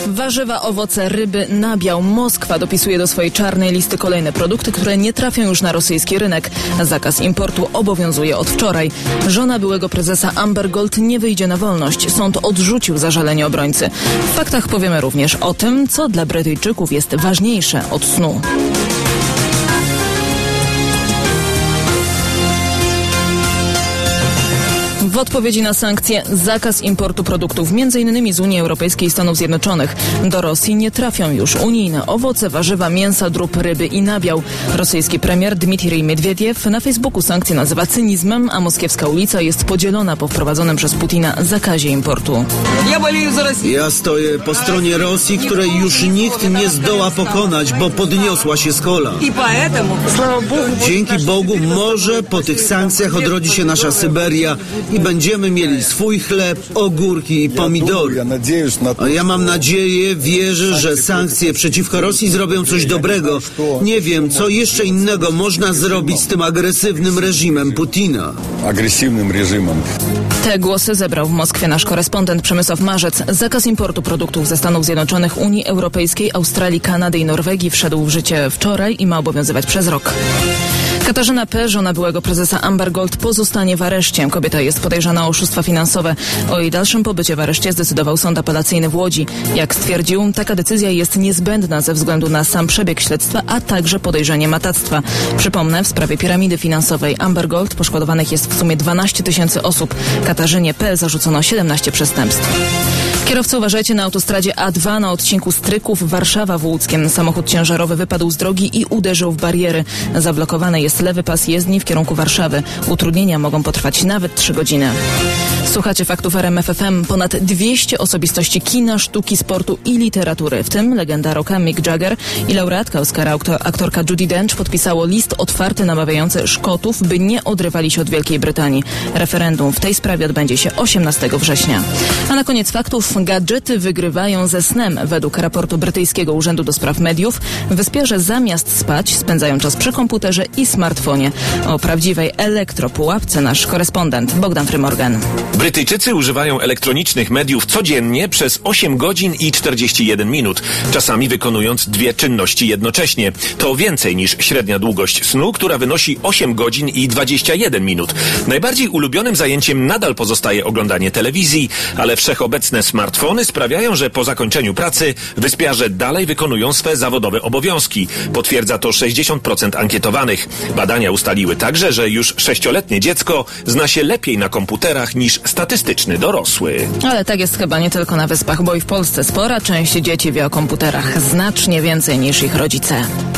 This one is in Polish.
Warzywa, owoce, ryby, nabiał. Moskwa dopisuje do swojej czarnej listy kolejne produkty, które nie trafią już na rosyjski rynek. Zakaz importu obowiązuje od wczoraj. Żona byłego prezesa Amber Gold nie wyjdzie na wolność. Sąd odrzucił zażalenie obrońcy. W faktach powiemy również o tym, co dla Brytyjczyków jest ważniejsze od snu. W odpowiedzi na sankcje zakaz importu produktów m.in. z Unii Europejskiej i Stanów Zjednoczonych. Do Rosji nie trafią już unijne owoce, warzywa, mięsa, drób, ryby i nabiał. Rosyjski premier Dmitrij Miedwiediew na Facebooku sankcje nazywa cynizmem, a moskiewska ulica jest podzielona po wprowadzonym przez Putina zakazie importu. Ja stoję po stronie Rosji, której już nikt nie zdoła pokonać, bo podniosła się z kolan. Dzięki Bogu może po tych sankcjach odrodzi się nasza Syberia i będziemy mieli swój chleb, ogórki i pomidory. A ja mam nadzieję, wierzę, że sankcje przeciwko Rosji zrobią coś dobrego. Nie wiem, co jeszcze innego można zrobić z tym agresywnym reżimem Putina. Te głosy zebrał w Moskwie nasz korespondent Przemysław Marzec. Zakaz importu produktów ze Stanów Zjednoczonych, Unii Europejskiej, Australii, Kanady i Norwegii wszedł w życie wczoraj i ma obowiązywać przez rok. Katarzyna P., żona byłego prezesa Amber Gold, pozostanie w areszcie. Kobieta jest podejrzana o oszustwa finansowe. O jej dalszym pobycie w areszcie zdecydował sąd apelacyjny w Łodzi. Jak stwierdził, taka decyzja jest niezbędna ze względu na sam przebieg śledztwa, a także podejrzenie matactwa. Przypomnę, w sprawie piramidy finansowej Amber Gold poszkodowanych jest w sumie 12 000 osób. Katarzynie P. zarzucono 17 przestępstw. Kierowcy, uważajcie na autostradzie A2 na odcinku Stryków Warszawa-Włódzkiem. Samochód ciężarowy wypadł z drogi i uderzył w bariery. Zablokowany jest lewy pas jezdni w kierunku Warszawy. Utrudnienia mogą potrwać nawet 3 godziny. Słuchacie faktów RMF FM. Ponad 200 osobistości kina, sztuki, sportu i literatury, w tym legenda rocka Mick Jagger i laureatka Oscara aktorka Judi Dench podpisało list otwarty namawiający Szkotów, by nie odrywali się od Wielkiej Brytanii. Referendum w tej sprawie odbędzie się 18 września. A na koniec faktów. Gadżety wygrywają ze snem. Według raportu brytyjskiego Urzędu do Spraw Mediów wyspiarze zamiast spać spędzają czas przy komputerze i smartfonie. O prawdziwej elektropułapce nasz korespondent Bogdan Frymorgan. Brytyjczycy używają elektronicznych mediów codziennie przez 8 godzin i 41 minut, czasami wykonując 2 czynności jednocześnie. To więcej niż średnia długość snu, która wynosi 8 godzin i 21 minut. Najbardziej ulubionym zajęciem nadal pozostaje oglądanie telewizji, ale wszechobecne smartfony sprawiają, że po zakończeniu pracy wyspiarze dalej wykonują swe zawodowe obowiązki. Potwierdza to 60% ankietowanych. Badania ustaliły także, że już 6-letnie dziecko zna się lepiej na komputerach niż statystyczny dorosły. Ale tak jest chyba nie tylko na Wyspach, bo i w Polsce spora część dzieci wie o komputerach znacznie więcej niż ich rodzice.